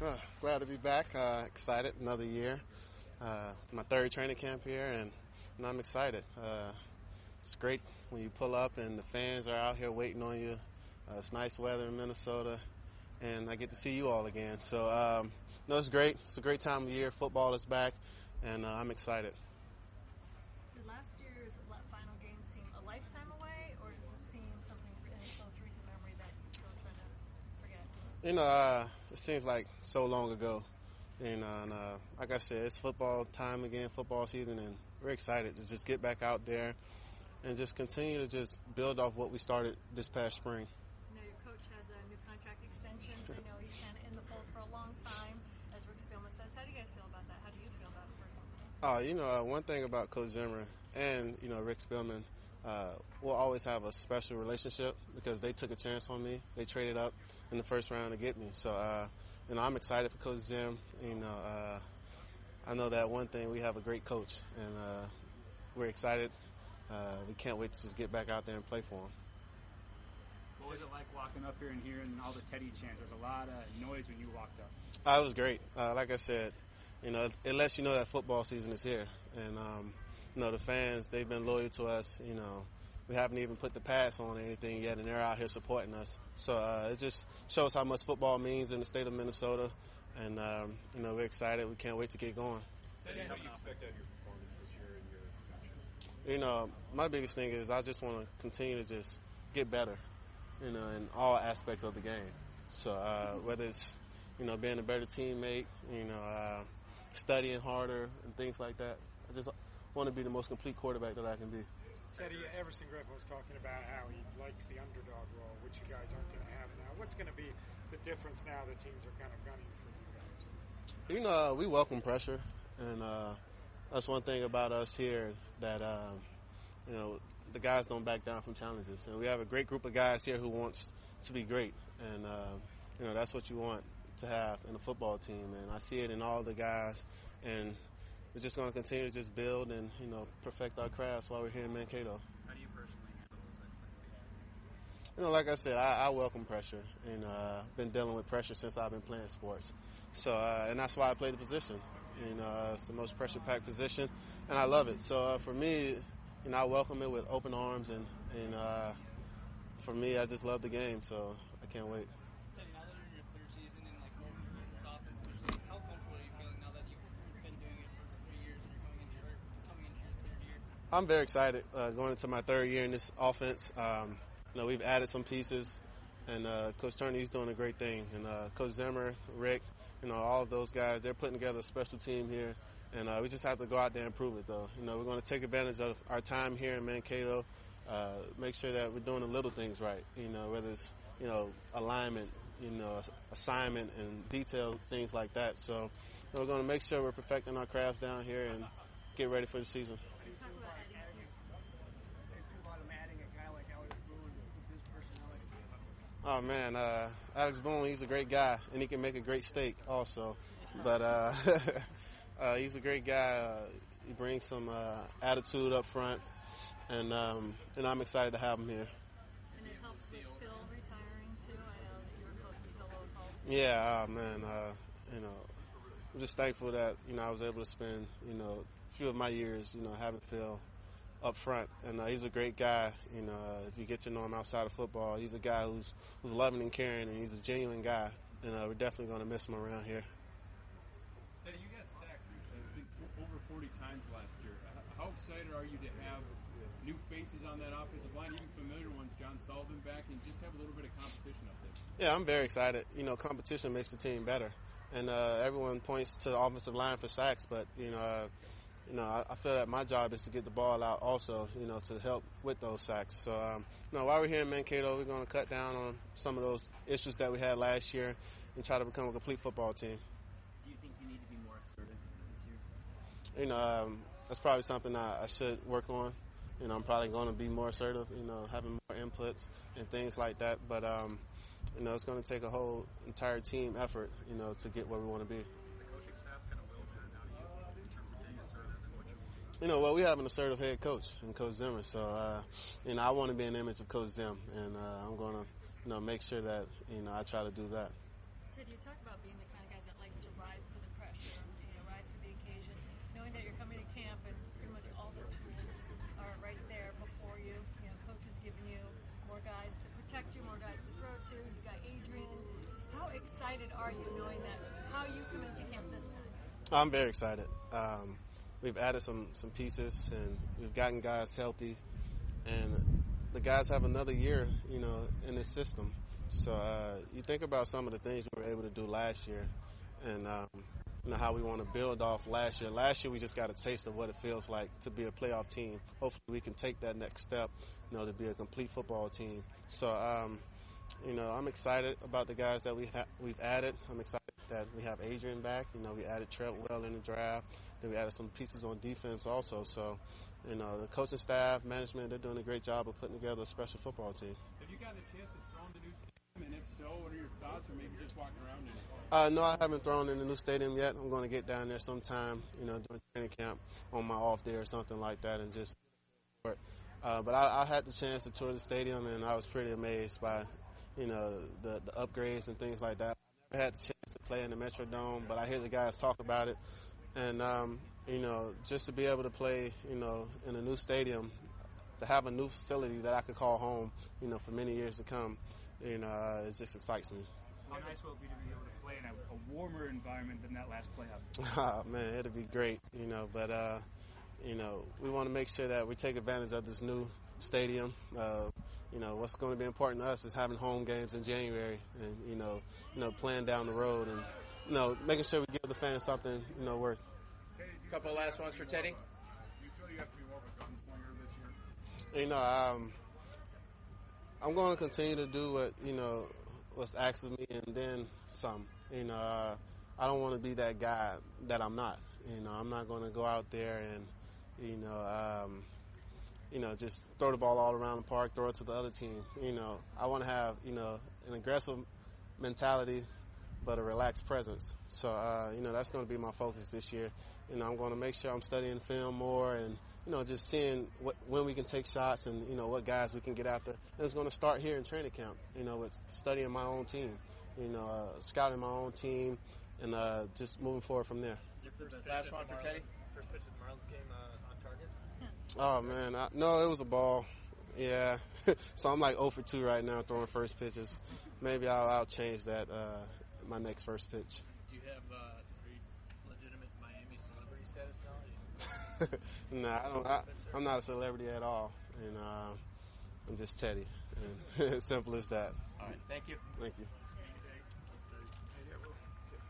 Glad to be back. Excited. Another year. My third training camp here, and I'm excited. It's great when you pull up and the fans are out here waiting on you. It's nice weather in Minnesota, and I get to see you all again. So, it's great. It's a great time of year. Football is back, and I'm excited. Did last year's final game seem a lifetime away, or does it seem something in close recent memory that you're still trying to forget? It seems like so long ago. And like I said, it's football time again, football season, and we're excited to just get back out there and just continue to just build off what we started this past spring. I know your coach has a new contract extension. I know he's kind of in the fold for a long time, as Rick Spielman says. How do you guys feel about that? How do you feel about it personally? One thing about Coach Zimmer and, Rick Spielman, we'll always have a special relationship because they took a chance on me. They traded up in the first round to get me. So, I'm excited for Coach Zim. I know that one thing, we have a great coach, and we're excited. We can't wait to just get back out there and play for him. What was it like walking up here and hearing all the Teddy chants? There's a lot of noise when you walked up. It was great. Like I said, it lets you know that football season is here. And, the fans, they've been loyal to us. We haven't even put the pads on or anything yet, and they're out here supporting us. So it just shows how much football means in the state of Minnesota. And, we're excited. We can't wait to get going. Teddy, how do you expect out of your performance this year in your function? My biggest thing is I just want to continue to just get better, in all aspects of the game. So whether it's, being a better teammate, studying harder and things like that. I just want to be the most complete quarterback that I can be. Teddy, Everson Griffin was talking about how he likes the underdog role, which you guys aren't going to have now. What's going to be the difference now that teams are kind of gunning for you guys? We welcome pressure, and that's one thing about us here that, the guys don't back down from challenges. And we have a great group of guys here who wants to be great, and, that's what you want to have in a football team. And I see it in all the guys, and we're just going to continue to just build and, perfect our crafts while we're here in Mankato. How do you personally handle those expectations? Like I said, I welcome pressure, and I've been dealing with pressure since I've been playing sports. So, and that's why I play the position. It's the most pressure-packed position, and I love it. So for me, I welcome it with open arms, and for me, I just love the game, so I can't wait. Teddy, now that you're in your third season and going through this offense, especially, how comfortable are you feeling now that you've been doing it for 3 years and you're coming into your third year? I'm very excited going into my third year in this offense. We've added some pieces, and Coach Turney's doing a great thing. And Coach Zimmer, Rick, all of those guys, they're putting together a special team here. And we just have to go out there and prove it, though. We're going to take advantage of our time here in Mankato, make sure that we're doing the little things right, whether it's, alignment, assignment and detailed things like that. So we're going to make sure we're perfecting our crafts down here and get ready for the season. Oh, man, Alex Boone, he's a great guy, and he can make a great steak also. But he's a great guy. He brings some attitude up front, and I'm excited to have him here. And it helps with Phil retiring, too. I know that you were close to Phil Oswald. Yeah, man, I'm just thankful that, I was able to spend, a few of my years, having Phil up front, and he's a great guy. If you get to know him outside of football, he's a guy who's loving and caring, and he's a genuine guy, and we're definitely going to miss him around here. Teddy, you got sacked, I think, over 40 times last year. How excited are you to have new faces on that offensive line, even familiar ones, John Sullivan back, and just have a little bit of competition up there? Yeah, I'm very excited. Competition makes the team better, and everyone points to the offensive line for sacks, but I feel that my job is to get the ball out also, to help with those sacks. So, while we're here in Mankato, we're going to cut down on some of those issues that we had last year and try to become a complete football team. Do you think you need to be more assertive this year? That's probably something I should work on. I'm probably going to be more assertive, having more inputs and things like that. But, it's going to take a whole entire team effort, to get where we want to be. We have an assertive head coach and Coach Zimmer, so I want to be an image of Coach Zim, and I'm going to make sure that I try to do that. Ted, you talk about being the kind of guy that likes to rise to the pressure, rise to the occasion, knowing that you're coming to camp and pretty much all the tools are right there before you. Coach has given you more guys to protect you, more guys to throw to. You got Adrian. How excited are you knowing that how you come into camp this time? I'm very excited. We've added some pieces, and we've gotten guys healthy, and the guys have another year, in this system. So you think about some of the things we were able to do last year, and how we want to build off last year. Last year we just got a taste of what it feels like to be a playoff team. Hopefully we can take that next step, to be a complete football team. So I'm excited about the guys that we've added. I'm excited that we have Adrian back. We added Treadwell in the draft. Then we added some pieces on defense also. So, the coaching staff, management, they're doing a great job of putting together a special football team. Have you gotten a chance to throw in the new stadium? And if so, what are your thoughts, or maybe just walking around in it? No, I haven't thrown in the new stadium yet. I'm going to get down there sometime, during training camp on my off day or something like that and just support. But I had the chance to tour the stadium, and I was pretty amazed by, the upgrades and things like that. I never had the chance to play in the Metrodome, but I hear the guys talk about it. And, just to be able to play, in a new stadium, to have a new facility that I could call home, for many years to come, it just excites me. How nice will it be to be able to play in a warmer environment than that last playoff? Man, it'll be great, but, we want to make sure that we take advantage of this new stadium. What's going to be important to us is having home games in January and, playing down the road and, making sure we give the fans something, worth. A couple of last ones for Teddy. You feel you have to be more of a gunslinger this year? I'm going to continue to do what, what's asked of me and then some. I don't want to be that guy that I'm not. I'm not going to go out there and, just throw the ball all around the park, throw it to the other team. I want to have, an aggressive mentality, but a relaxed presence. So, that's going to be my focus this year. I'm going to make sure I'm studying film more and, just seeing when we can take shots and, what guys we can get after. And it's going to start here in training camp, with studying my own team, scouting my own team and just moving forward from there. Last one for Teddy. First pitch of the Marlins game on target? Oh, man. No, it was a ball. Yeah. So I'm like 0 for 2 right now throwing first pitches. Maybe I'll change that my next first pitch. Do you have legitimate Miami celebrity status now? Nah, I'm not a celebrity at all. I'm just Teddy. And simple as that. All right. Thank you. Thank you.